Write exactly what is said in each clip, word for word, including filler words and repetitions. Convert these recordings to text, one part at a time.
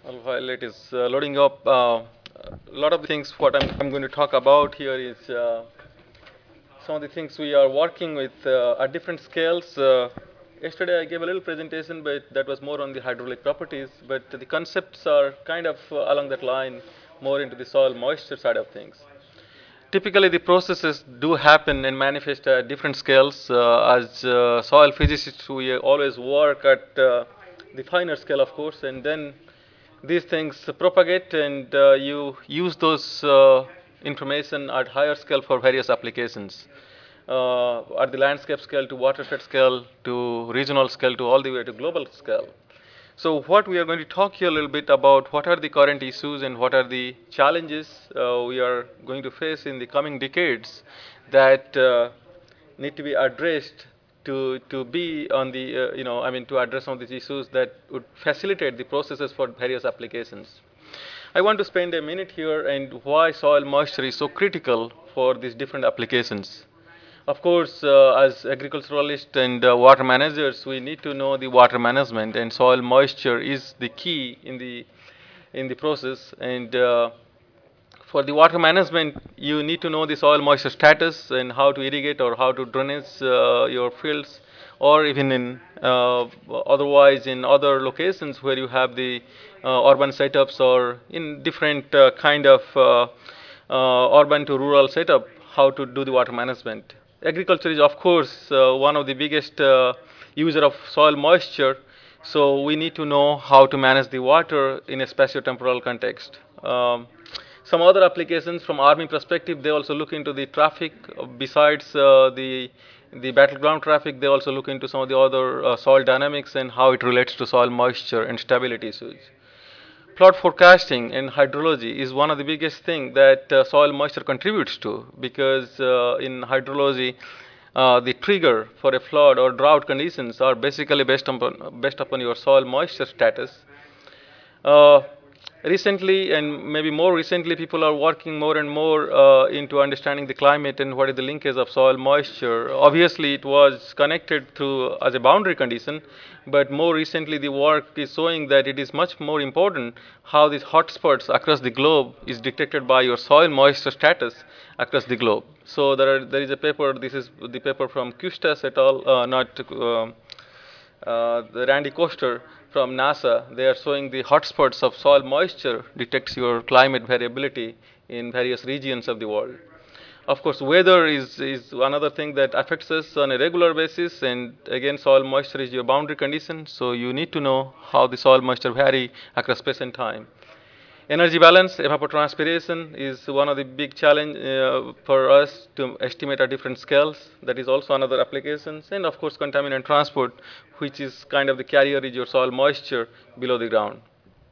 Well, while it is uh, loading up, uh, a lot of the things what I'm, I'm going to talk about here is uh, some of the things we are working with uh, at different scales. Uh, yesterday I gave a little presentation, but that was more on the hydraulic properties, but the concepts are kind of uh, along that line, more into the soil moisture side of things. Typically, the processes do happen and manifest at different scales. Uh, as uh, soil physicists, we always work at uh, the finer scale, of course, and then these things propagate, and uh, you use those uh, information at higher scale for various applications. Uh, at the landscape scale to watershed scale to regional scale to all the way to global scale. So what we are going to talk here a little bit about what are the current issues and what are the challenges uh, we are going to face in the coming decades that uh, need to be addressed to to be on the uh, you know I mean to address some of these issues that would facilitate the processes for various applications. I want to spend a minute here and why soil moisture is so critical for these different applications. Of course, uh, as agriculturalists and uh, water managers, we need to know the water management, and soil moisture is the key in the in the process. And uh, for the water management, you need to know the soil moisture status and how to irrigate or how to drainage uh, your fields, or even in uh, otherwise in other locations where you have the uh, urban setups or in different uh, kind of uh, uh, urban to rural setup, how to do the water management. Agriculture is, of course, uh, one of the biggest uh, user of soil moisture, so we need to know how to manage the water in a spatio-temporal context. Um, some other applications from army perspective, they also look into the traffic. Besides uh, the the battleground traffic, they also look into some of the other uh, soil dynamics and how it relates to soil moisture and stability issues. Flood forecasting and hydrology is one of the biggest thing that uh, soil moisture contributes to, because uh, in hydrology, uh, the trigger for a flood or drought conditions are basically based upon based upon your soil moisture status. Uh, recently, and maybe more recently, people are working more and more uh, into understanding the climate and what is the linkage of soil moisture. Obviously, it was connected through as a boundary condition, but more recently, the work is showing that it is much more important how these hotspots across the globe is detected by your soil moisture status across the globe. So there, are, there is a paper. This is the paper from Custas et al. Uh, not. Uh, uh, the Randy Koester from NASA, they are showing the hotspots of soil moisture detects your climate variability in various regions of the world. Of course, weather is, is another thing that affects us on a regular basis, and again, soil moisture is your boundary condition, so you need to know how the soil moisture vary across space and time. Energy balance, evapotranspiration is one of the big challenge uh, for us to estimate at different scales. That is also another applications. And of course, contaminant transport, which is kind of the carrier is your soil moisture below the ground.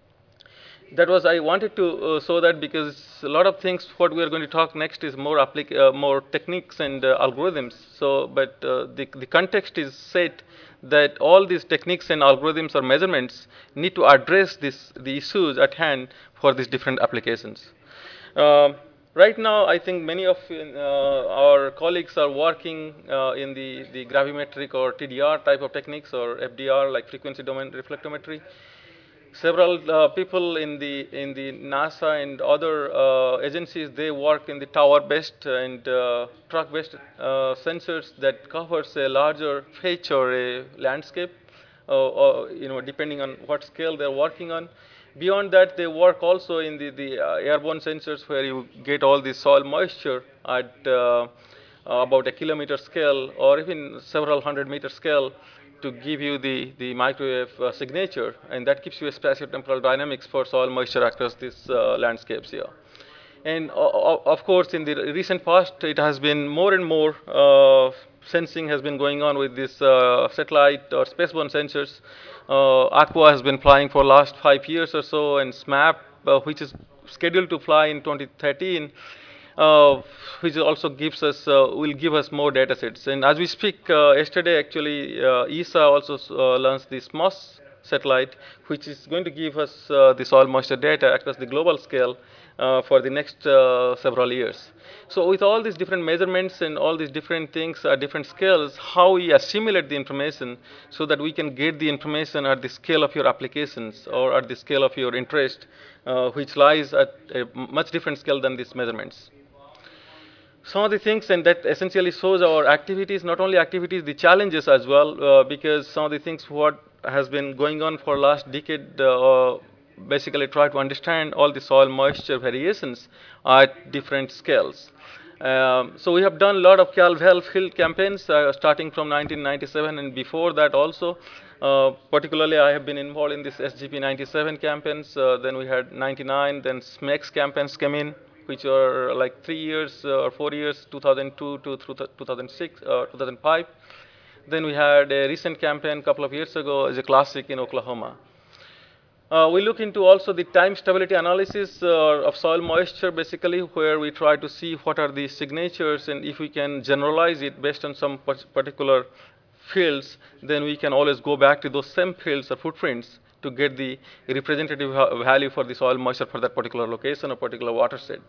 That was I wanted to uh, show that because a lot of things what we are going to talk next is more applic- uh, more techniques and uh, algorithms. So, but uh, the the context is set that all these techniques and algorithms or measurements need to address this the issues at hand for these different applications. Um, right now, I think many of uh, our colleagues are working uh, in the, the gravimetric or T D R type of techniques or F D R like frequency domain reflectometry. Several uh, people in the in the NASA and other uh, agencies, they work in the tower-based and uh, truck-based uh, sensors that covers a larger pitch or a landscape, uh, or, you know, depending on what scale they're working on. Beyond that, they work also in the the uh, airborne sensors where you get all the soil moisture at uh, about a kilometer scale or even several hundred meter scale to give you the, the microwave uh, signature, and that gives you a spatiotemporal dynamics for soil moisture across these uh, landscapes here. And uh, of course, in the recent past, it has been more and more uh, sensing has been going on with this uh, satellite or spaceborne sensors. Uh, Aqua has been flying for last five years or so, and SMAP, uh, which is scheduled to fly in twenty thirteen, uh, which also gives us uh, will give us more data sets. And as we speak, uh, yesterday actually, uh, E S A also uh, launched the SMOS satellite, which is going to give us uh, the soil moisture data across the global scale uh, for the next uh, several years. So with all these different measurements and all these different things, uh, different scales, how we assimilate the information so that we can get the information at the scale of your applications or at the scale of your interest, uh, which lies at a much different scale than these measurements. Some of the things, and that essentially shows our activities, not only activities, the challenges as well, uh, because some of the things what has been going on for last decade, uh, basically try to understand all the soil moisture variations at different scales. Um, so we have done a lot of CalVel field campaigns uh, starting from nineteen ninety-seven and before that also. Uh, particularly, I have been involved in this S G P ninety-seven campaigns. Uh, then we had ninety-nine, then S M E X campaigns came in, which are like three years uh, or four years, two thousand two to two thousand six, uh, two thousand five. Then we had a recent campaign a couple of years ago as a classic in Oklahoma. Uh, we look into also the time stability analysis uh, of soil moisture, basically, where we try to see what are the signatures, and if we can generalize it based on some particular fields, then we can always go back to those same fields or footprints to get the representative value for the soil moisture for that particular location or particular watershed.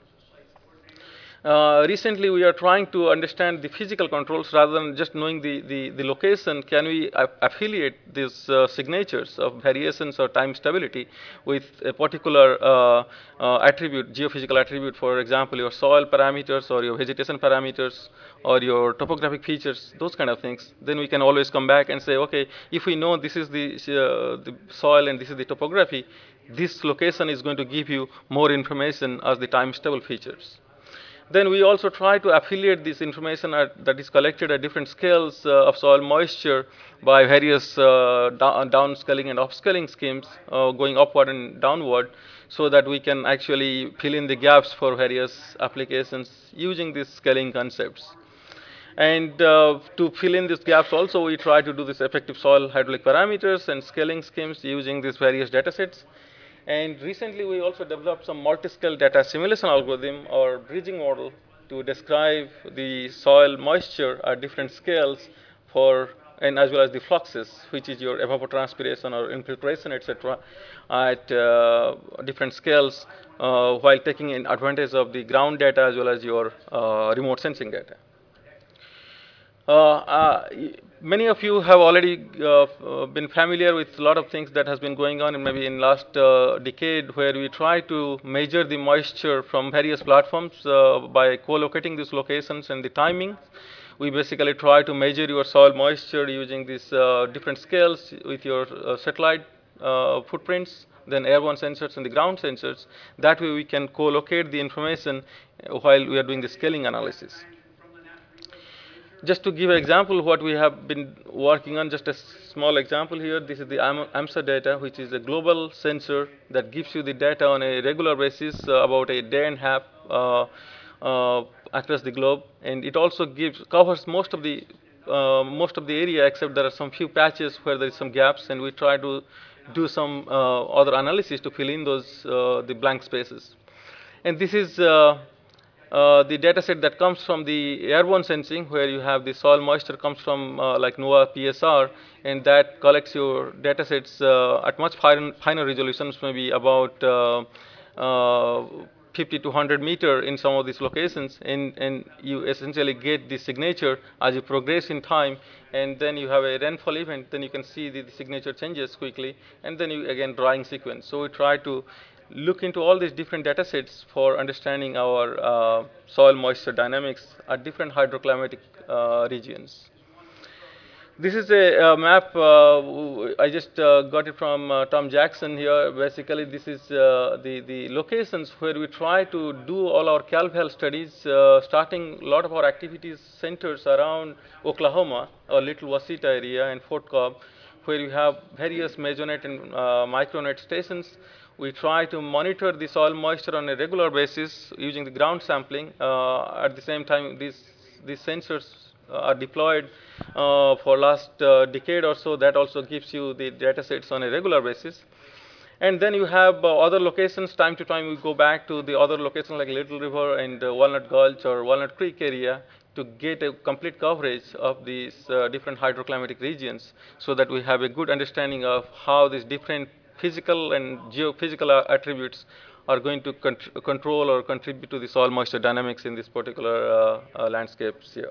Uh, recently, we are trying to understand the physical controls rather than just knowing the, the, the location. Can we affiliate these uh, signatures of variations or time stability with a particular uh, uh, attribute, geophysical attribute, for example, your soil parameters or your vegetation parameters or your topographic features, those kind of things. Then we can always come back and say, okay, if we know this is the, uh, the soil and this is the topography, this location is going to give you more information as the time stable features. Then we also try to affiliate this information at, that is collected at different scales uh, of soil moisture by various uh, down, downscaling and upscaling schemes uh, going upward and downward, so that we can actually fill in the gaps for various applications using these scaling concepts. And uh, to fill in these gaps also, we try to do this effective soil hydraulic parameters and scaling schemes using these various data sets. And recently, we also developed some multi-scale data assimilation algorithm or bridging model to describe the soil moisture at different scales for, and as well as the fluxes, which is your evapotranspiration or infiltration, et cetera, at uh, different scales, uh, while taking in advantage of the ground data as well as your uh, remote sensing data. Uh, uh, many of you have already uh, been familiar with a lot of things that has been going on in maybe in last uh, decade, where we try to measure the moisture from various platforms uh, by co-locating these locations and the timing. We basically try to measure your soil moisture using these uh, different scales with your uh, satellite uh, footprints, then airborne sensors and the ground sensors. That way we can co-locate the information while we are doing the scaling analysis. Just to give an example, what we have been working on, just a small example here, this is the AMSA data, which is a global sensor that gives you the data on a regular basis uh, about a day and a half uh, uh, across the globe. And it also gives covers most of the uh, most of the area, except there are some few patches where there is some gaps, and we try to do some uh, other analysis to fill in those uh, the blank spaces. And this is uh, Uh, the data set that comes from the airborne sensing, where you have the soil moisture comes from uh, like NOAA P S R, and that collects your data sets uh, at much finer, finer resolutions, maybe about uh, uh, fifty to one hundred meter in some of these locations, and, and you essentially get the signature as you progress in time, and then you have a rainfall event, then you can see the, the signature changes quickly, and then you again drying sequence. So we try to look into all these different data sets for understanding our uh, soil moisture dynamics at different hydroclimatic uh, regions. This is a, a map, uh, I just uh, got it from uh, Tom Jackson here. Basically, this is uh, the, the locations where we try to do all our CalVel studies, uh, starting a lot of our activities centers around Oklahoma, or Little Wasita area, and Fort Cobb, where we have various mesonet and uh, micronet stations. We try to monitor the soil moisture on a regular basis using the ground sampling. Uh, at the same time, these, these sensors are deployed uh, for last uh, decade or so. That also gives you the data sets on a regular basis. And then you have uh, other locations. Time to time, we go back to the other locations like Little River and uh, Walnut Gulch or Walnut Creek area to get a complete coverage of these uh, different hydroclimatic regions, so that we have a good understanding of how these different physical and geophysical attributes are going to contr control or contribute to the soil moisture dynamics in this particular uh, uh, landscapes here.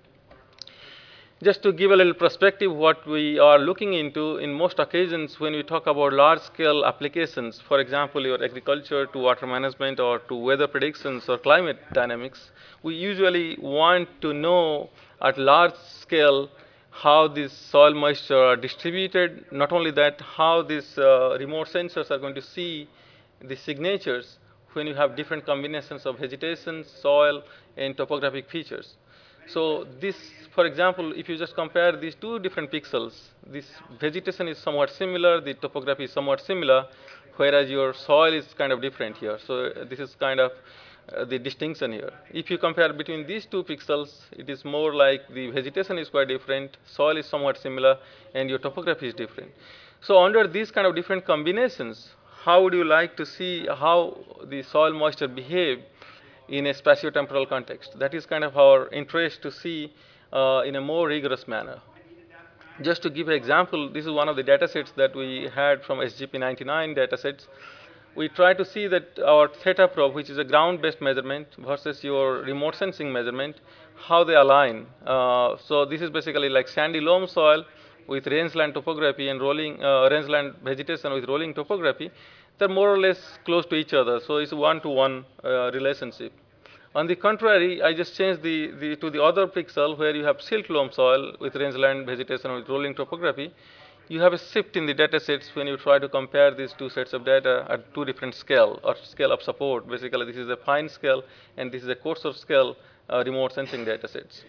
Just to give a little perspective, what we are looking into in most occasions when we talk about large-scale applications, for example, your agriculture to water management or to weather predictions or climate dynamics, we usually want to know at large scale how these soil moisture are distributed. Not only that, how these uh, remote sensors are going to see the signatures when you have different combinations of vegetation, soil, and topographic features. So this, for example, if you just compare these two different pixels, this vegetation is somewhat similar, the topography is somewhat similar, whereas your soil is kind of different here. So uh, this is kind of uh, the distinction here. If you compare between these two pixels, it is more like the vegetation is quite different, soil is somewhat similar, and your topography is different. So under these kind of different combinations, how would you like to see how the soil moisture behave in a spatiotemporal context? That is kind of our interest to see uh, in a more rigorous manner. Just to give an example, this is one of the data sets that we had from S G P ninety-nine data sets. We try to see that our theta probe, which is a ground-based measurement, versus your remote sensing measurement, how they align. Uh, so this is basically like sandy loam soil with rangeland topography and rolling uh, rangeland vegetation with rolling topography. They're more or less close to each other, so it's one-to-one uh, relationship. On the contrary, I just changed the, the, to the other pixel where you have silt loam soil with rangeland vegetation with rolling topography. You have a shift in the data sets when you try to compare these two sets of data at two different scale or scale of support. Basically, this is a fine scale and this is a coarser scale uh, remote sensing data sets.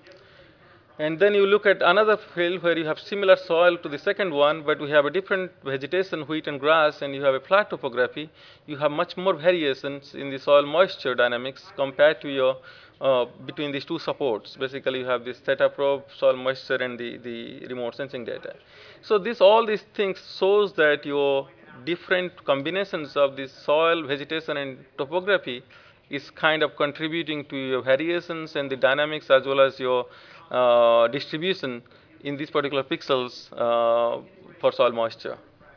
And then you look at another field where you have similar soil to the second one, but we have a different vegetation, wheat and grass, and you have a flat topography. You have much more variations in the soil moisture dynamics compared to your uh, between these two supports. Basically, you have this theta probe, soil moisture, and the, the remote sensing data. So this all these things shows that your different combinations of the soil, vegetation, and topography is kind of contributing to your variations and the dynamics as well as your uh, distribution in these particular pixels uh, for soil moisture.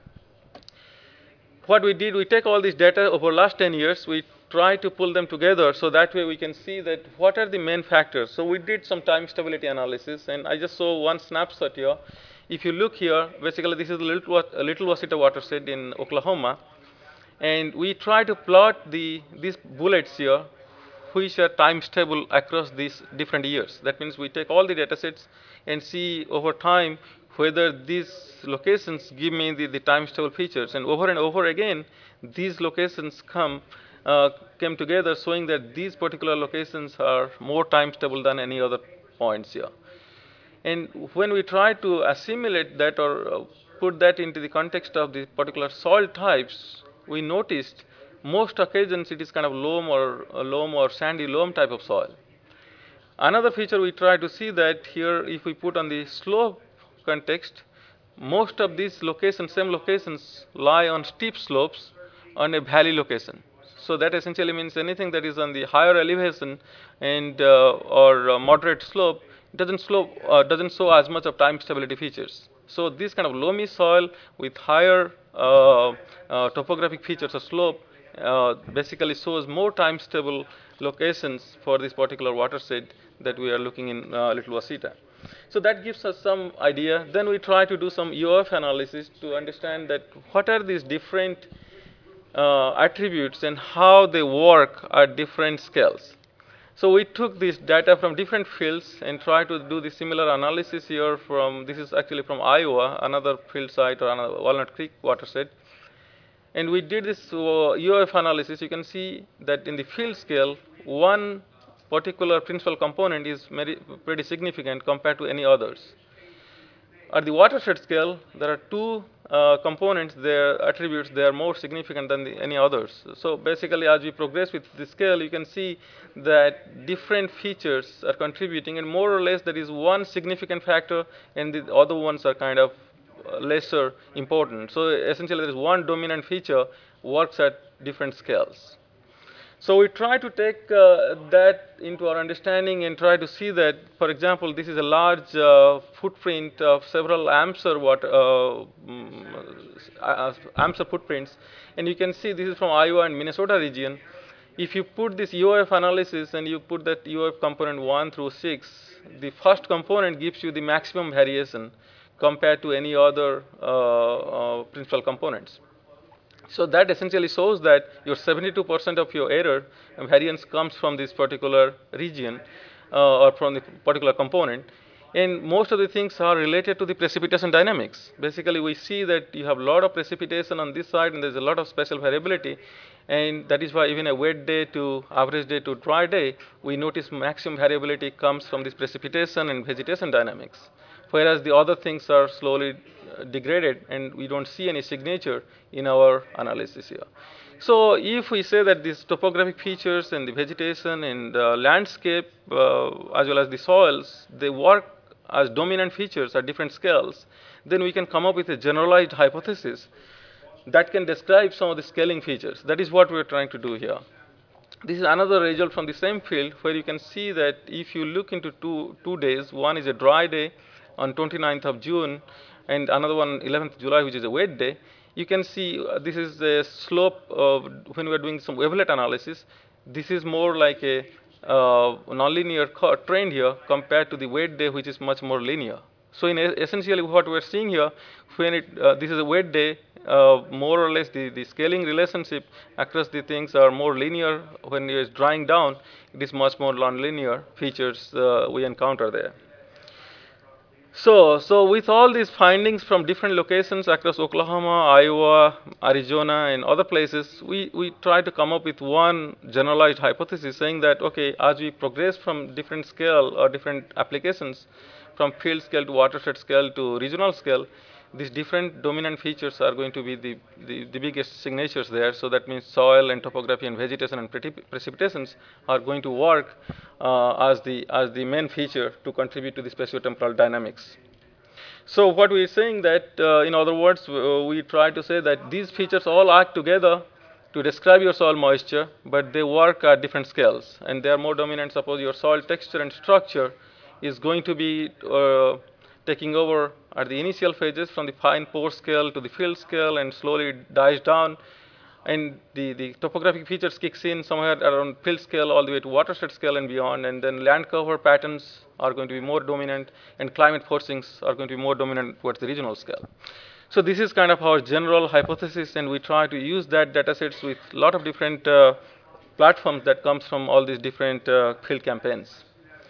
What we did, we take all this data over last ten years, we try to pull them together so that way we can see that what are the main factors. So we did some time stability analysis, and I just saw one snapshot here. If you look here, basically this is a Little, a Little Washita watershed in Oklahoma, and we try to plot the these bullets here which are time stable across these different years. That means we take all the data sets and see over time whether these locations give me the, the time stable features. And over and over again, these locations come uh, came together showing that these particular locations are more time stable than any other points here. And when we try to assimilate that or uh, put that into the context of the particular soil types, we noticed most occasions it is kind of loam or uh, loam or sandy loam type of soil. Another feature we try to see that here, if we put on the slope context, most of these locations, same locations, lie on steep slopes on a valley location. So that essentially means anything that is on the higher elevation and uh, or uh, moderate slope doesn't slope uh, doesn't show as much of time stability features. So this kind of loamy soil with higher uh, uh, topographic features or slope uh, basically shows more time stable locations for this particular watershed that we are looking in uh, Little Washita. So that gives us some idea. Then we try to do some U F analysis to understand that what are these different uh, attributes and how they work at different scales. So we took this data from different fields and tried to do the similar analysis here from, this is actually from Iowa, another field site or another Walnut Creek watershed. And we did this uh, U F analysis. You can see that in the field scale, one particular principal component is very, pretty significant compared to any others. At the watershed scale, there are two uh, components, their attributes, they are more significant than the, any others. So basically, as we progress with the scale, you can see that different features are contributing, and more or less there is one significant factor, and the other ones are kind of lesser important. So essentially, there is one dominant feature works at different scales. So we try to take uh, that into our understanding and try to see that, for example, this is a large uh, footprint of several AMSR water, uh, mm, uh, AMSR footprints, and you can see this is from Iowa and Minnesota region. If you put this U F analysis and you put that U F component one through six, the first component gives you the maximum variation compared to any other uh, uh, principal components. So that essentially shows that your seventy-two percent of your error variance comes from this particular region uh, or from the particular component. And most of the things are related to the precipitation dynamics. Basically, we see that you have a lot of precipitation on this side and there's a lot of spatial variability. And that is why even a wet day to average day to dry day, we notice maximum variability comes from this precipitation and vegetation dynamics. Whereas the other things are slowly degraded and we don't see any signature in our analysis here. So if we say that these topographic features and the vegetation and the landscape uh, as well as the soils, they work as dominant features at different scales, then we can come up with a generalized hypothesis that can describe some of the scaling features. That is what we're trying to do here. This is another result from the same field where you can see that if you look into two, two days, one is a dry day on twenty-ninth of June and another one eleventh of July, which is a wet day, you can see uh, this is a slope of when we are doing some wavelet analysis. This is more like a uh, nonlinear trend here compared to the wet day, which is much more linear. So in essentially what we're seeing here, when it, uh, this is a wet day, uh, more or less the, the scaling relationship across the things are more linear. When it is drying down, it is much more nonlinear features uh, we encounter there. So, so with all these findings from different locations across Oklahoma, Iowa, Arizona, and other places, we, we try to come up with one generalized hypothesis saying that, okay, as we progress from different scale or different applications, from field scale to watershed scale to regional scale, these different dominant features are going to be the, the, the biggest signatures there. So that means soil and topography and vegetation and precipitations are going to work uh, as, the, as the main feature to contribute to the spatiotemporal dynamics. So what we are saying that, uh, in other words, uh, we try to say that these features all act together to describe your soil moisture, but they work at different scales. And they are more dominant. Suppose your soil texture and structure is going to be uh, taking over at the initial phases from the fine pore scale to the field scale and slowly dies down. And the, the topographic features kicks in somewhere around field scale all the way to watershed scale and beyond. And then land cover patterns are going to be more dominant and climate forcings are going to be more dominant towards the regional scale. So this is kind of our general hypothesis, and we try to use that data sets with a lot of different uh, platforms that comes from all these different uh, field campaigns.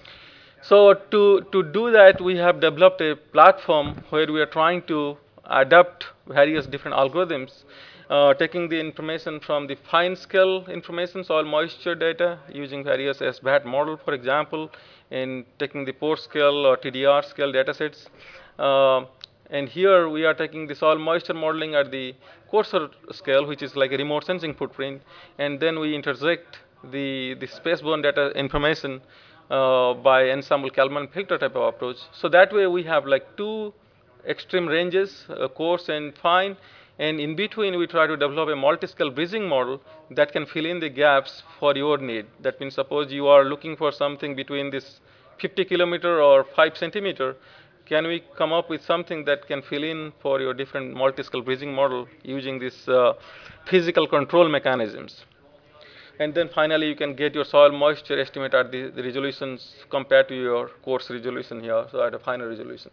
So to, to do that, we have developed a platform where we are trying to adapt various different algorithms, uh, taking the information from the fine scale information, soil moisture data, using various S B A T model, for example, and taking the pore scale or T D R scale data sets. Uh, and here we are taking the soil moisture modeling at the coarser scale, which is like a remote sensing footprint, and then we intersect the, the spaceborne data information Uh, by ensemble Kalman filter type of approach. So that way we have like two extreme ranges, uh, coarse and fine, and in between we try to develop a multi-scale bridging model that can fill in the gaps for your need. That means suppose you are looking for something between this fifty kilometer or five centimeter, can we come up with something that can fill in for your different multi-scale bridging model using these uh, physical control mechanisms. And then finally, you can get your soil moisture estimate at the, the resolutions compared to your coarse resolution here, so at a finer resolution.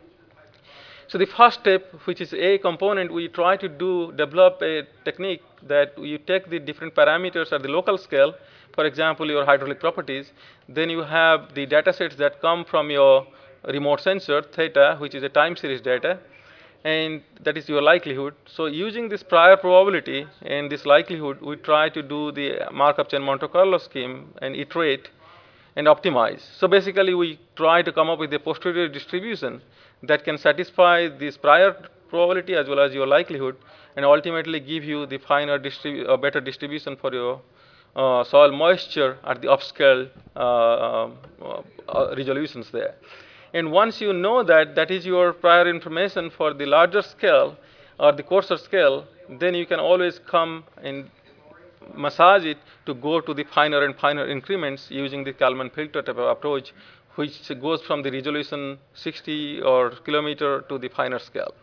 So the first step, which is a component, we try to do develop a technique that you take the different parameters at the local scale, for example, your hydraulic properties. Then you have the data sets that come from your remote sensor, theta, which is a time series data, and that is your likelihood. So using this prior probability and this likelihood, we try to do the Markov chain Monte Carlo scheme and iterate and optimize. So basically, we try to come up with a posterior distribution that can satisfy this prior probability as well as your likelihood, and ultimately give you the finer distribu- uh, better distribution for your uh, soil moisture at the upscale uh, uh, uh, resolutions there. And once you know that that is your prior information for the larger scale or the coarser scale, then you can always come and massage it to go to the finer and finer increments using the Kalman filter type of approach, which goes from the resolution sixty or kilometer to the finer scale.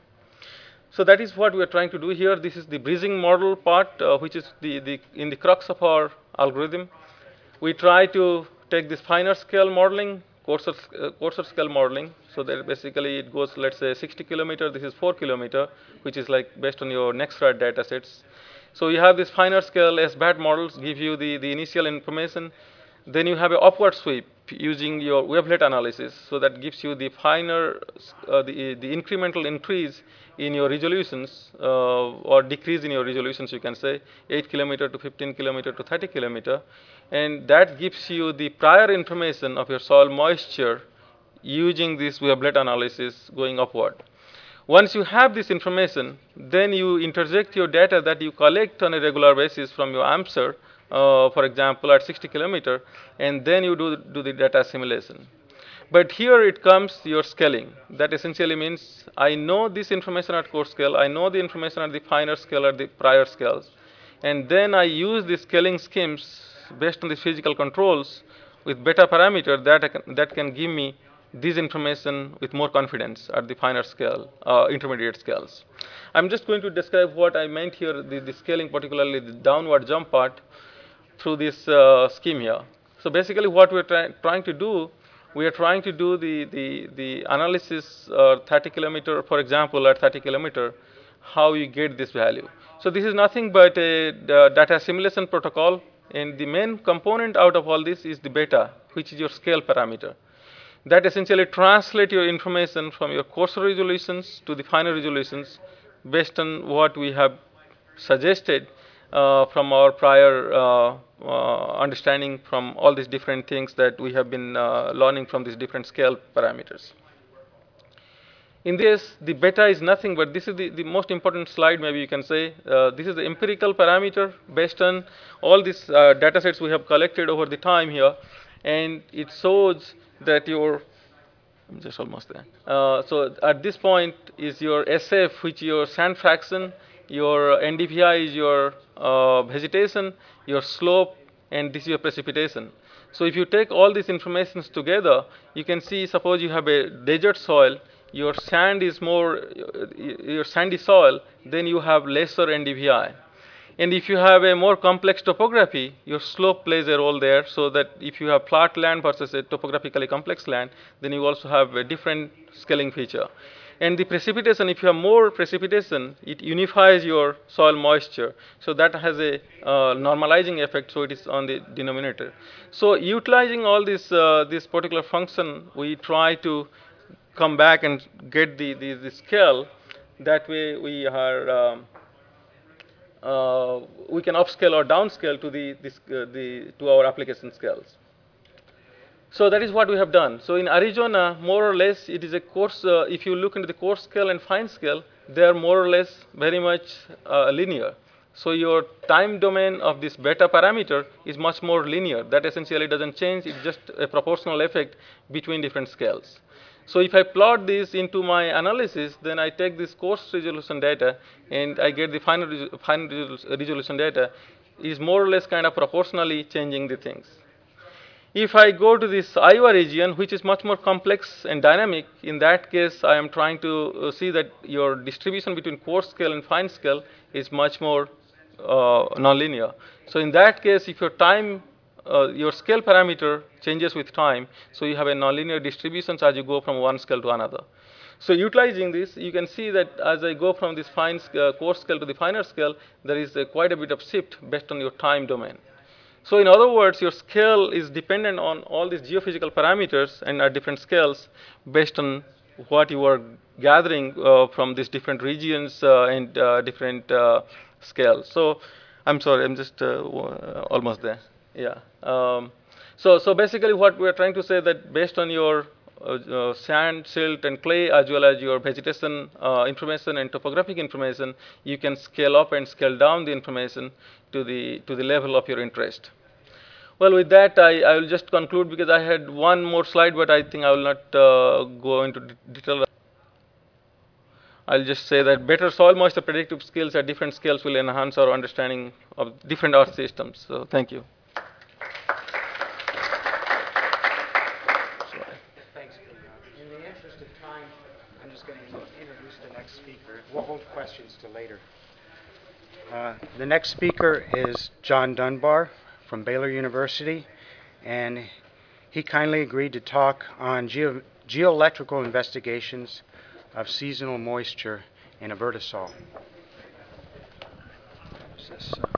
So that is what we are trying to do here. This is the bridging model part, uh, which is the, the in the crux of our algorithm. We try to take this finer scale modeling, coarser, uh, coarser scale modeling. So that basically it goes, let's say, sixty kilometer. This is four kilometer, which is like based on your Nextrat data sets. So you have this finer scale S B A T models give you the, the initial information. Then you have an upward sweep using your wavelet analysis. So that gives you the finer, uh, the, the incremental increase in your resolutions uh, or decrease in your resolutions, you can say, eight kilometer to fifteen kilometer to thirty kilometer. And that gives you the prior information of your soil moisture using this wavelet analysis going upward. Once you have this information, then you interject your data that you collect on a regular basis from your AMSER, uh, for example, at sixty kilometer, and then you do, do the data assimilation. But here it comes your scaling. That essentially means I know this information at core scale, I know the information at the finer scale at the prior scales, and then I use the scaling schemes based on the physical controls with beta parameter that, can, that can give me this information with more confidence at the finer scale, uh, intermediate scales. I'm just going to describe what I meant here, the, the scaling, particularly the downward jump part, through this uh, scheme here. So basically what we're try trying to do, we are trying to do the, the, the analysis uh, thirty kilometer, for example, at thirty kilometer, how you get this value. So this is nothing but a data assimilation protocol, and the main component out of all this is the beta, which is your scale parameter. That essentially translate your information from your coarser resolutions to the finer resolutions based on what we have suggested uh, from our prior uh, uh, understanding from all these different things that we have been uh, learning from these different scale parameters. In this, the beta is nothing but this is the, the most important slide, maybe you can say. Uh, this is the empirical parameter based on all these uh, data sets we have collected over the time here, and it shows that your, I'm just almost there. Uh, so at this point is your S F, which is your sand fraction, your N D V I is your uh, vegetation, your slope, and this is your precipitation. So if you take all these informations together, you can see, suppose you have a desert soil, your sand is more, your sandy soil, then you have lesser N D V I. And if you have a more complex topography, your slope plays a role there, so that if you have flat land versus a topographically complex land, then you also have a different scaling feature. And the precipitation, if you have more precipitation, it unifies your soil moisture. So that has a uh, normalizing effect, so it is on the denominator. So utilizing all this, uh, this particular function, we try to come back and get the, the, the scale. That way we are, um, uh, we can upscale or downscale to, the, this, uh, the, to our application scales. So that is what we have done. So in Arizona, more or less, it is a coarse, uh, if you look into the coarse scale and fine scale, they are more or less very much uh, linear. So your time domain of this beta parameter is much more linear. That essentially doesn't change. It's just a proportional effect between different scales. So if I plot this into my analysis, then I take this coarse resolution data and I get the final, final resolution data is more or less kind of proportionally changing the things. If I go to this Iowa region, which is much more complex and dynamic, in that case, I am trying to see that your distribution between coarse scale and fine scale is much more uh, nonlinear. So in that case, if your time, uh, your scale parameter changes with time, so you have a nonlinear distributions as you go from one scale to another. So utilizing this, you can see that as I go from this fine uh, coarse scale to the finer scale, there is a quite a bit of shift based on your time domain. So in other words, your scale is dependent on all these geophysical parameters and at different scales based on what you are gathering uh, from these different regions uh, and uh, different uh, scales. So I'm sorry, I'm just uh, almost there. Yeah. Um, so, so basically what we are trying to say that based on your uh, uh, sand, silt, and clay, as well as your vegetation uh, information and topographic information, you can scale up and scale down the information to the, to the level of your interest. Well, with that, I, I will just conclude because I had one more slide, but I think I will not uh, go into detail. I'll just say that better soil moisture predictive skills at different scales will enhance our understanding of different earth systems. So thank you. Thanks, Peter. In the interest of time, I'm just going to introduce the next speaker. We'll hold questions till later. Uh, the next speaker is John Dunbar from Baylor University, and he kindly agreed to talk on geo geoelectrical investigations of seasonal moisture in Abertisol. Is this, uh,